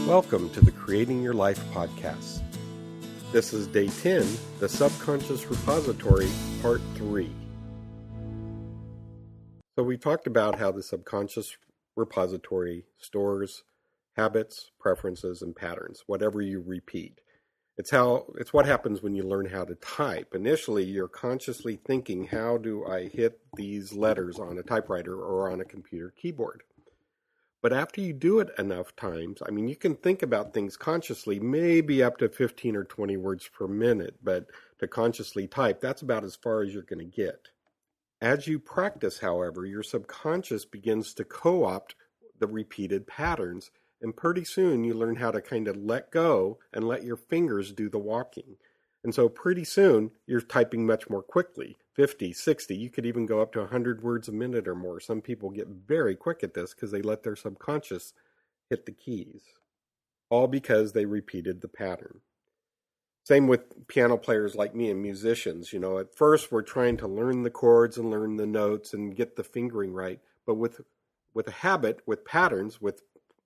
Welcome to the Creating Your Life podcast. This is Day 10, the Subconscious Repository, Part 3. So we talked about how the subconscious repository stores habits, preferences, and patterns, whatever you repeat. It's what happens when you learn how to type. Initially, you're consciously thinking, how do I hit these letters on a typewriter or on a computer keyboard? But after you do it enough times, you can think about things consciously, maybe up to 15 or 20 words per minute, but to consciously type, that's about as far as you're going to get. As you practice, however, your subconscious begins to co-opt the repeated patterns, and pretty soon you learn how to kind of let go and let your fingers do the walking. And so pretty soon you're typing much more quickly, 50, 60, you could even go up to 100 words a minute or more. Some people get very quick at this because they let their subconscious hit the keys, all because they repeated the pattern. Same with piano players like me and musicians. At first we're trying to learn the chords and learn the notes and get the fingering right, but with a habit, with patterns, with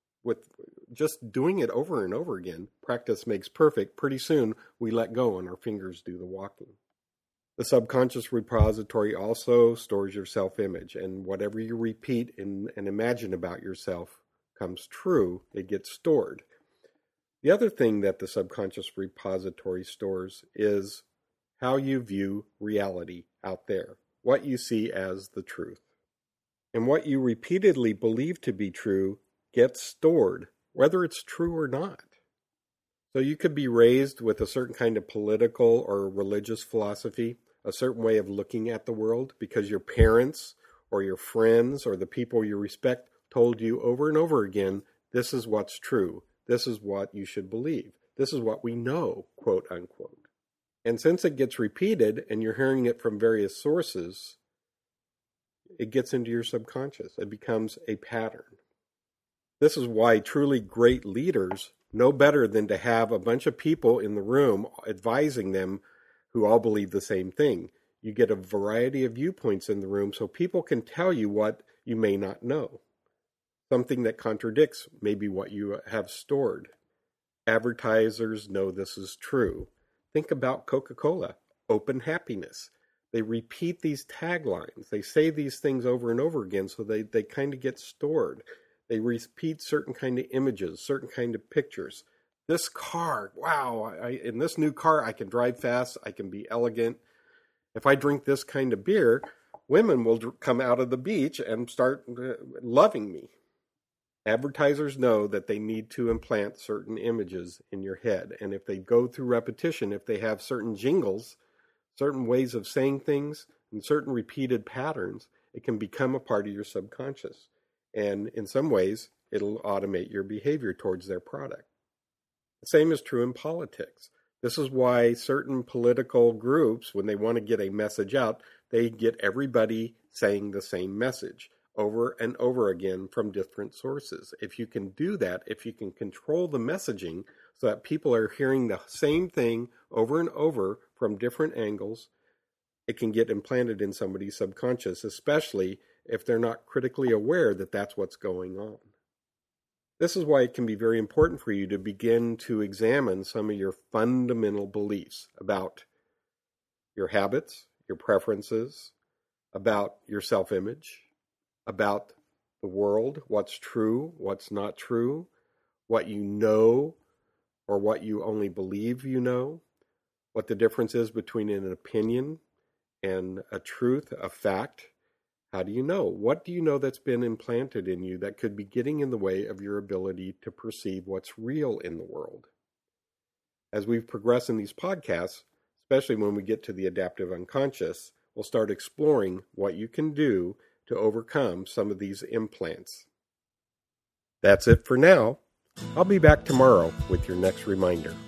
just doing it over and over again, practice makes perfect. Pretty soon we let go and our fingers do the walking. The subconscious repository also stores your self-image, and whatever you repeat and imagine about yourself comes true, it gets stored. The other thing that the subconscious repository stores is how you view reality out there, what you see as the truth. And what you repeatedly believe to be true gets stored, whether it's true or not. So you could be raised with a certain kind of political or religious philosophy, a certain way of looking at the world, because your parents or your friends or the people you respect told you over and over again, this is what's true. This is what you should believe. This is what we know, quote unquote. And since it gets repeated and you're hearing it from various sources, it gets into your subconscious. It becomes a pattern. This is why truly great leaders know better than to have a bunch of people in the room advising them who all believe the same thing. You get a variety of viewpoints in the room so people can tell you what you may not know. Something that contradicts maybe what you have stored. Advertisers know this is true. Think about Coca-Cola, open happiness. They repeat these taglines. They say these things over and over again so they kind of get stored. They repeat certain kind of images, certain kind of pictures. This car, wow, in this new car, I can drive fast, I can be elegant. If I drink this kind of beer, women will come out of the beach and start loving me. Advertisers know that they need to implant certain images in your head. And if they go through repetition, if they have certain jingles, certain ways of saying things, and certain repeated patterns, it can become a part of your subconscious. And in some ways, it'll automate your behavior towards their product. The same is true in politics. This is why certain political groups, when they want to get a message out, they get everybody saying the same message over and over again from different sources. If you can do that, if you can control the messaging so that people are hearing the same thing over and over from different angles, it can get implanted in somebody's subconscious, especially if they're not critically aware that that's what's going on. This is why it can be very important for you to begin to examine some of your fundamental beliefs about your habits, your preferences, about your self-image, about the world, what's true, what's not true, what you know or what you only believe you know, what the difference is between an opinion and a truth, a fact. How do you know? What do you know that's been implanted in you that could be getting in the way of your ability to perceive what's real in the world? As we progress in these podcasts, especially when we get to the adaptive unconscious, we'll start exploring what you can do to overcome some of these implants. That's it for now. I'll be back tomorrow with your next reminder.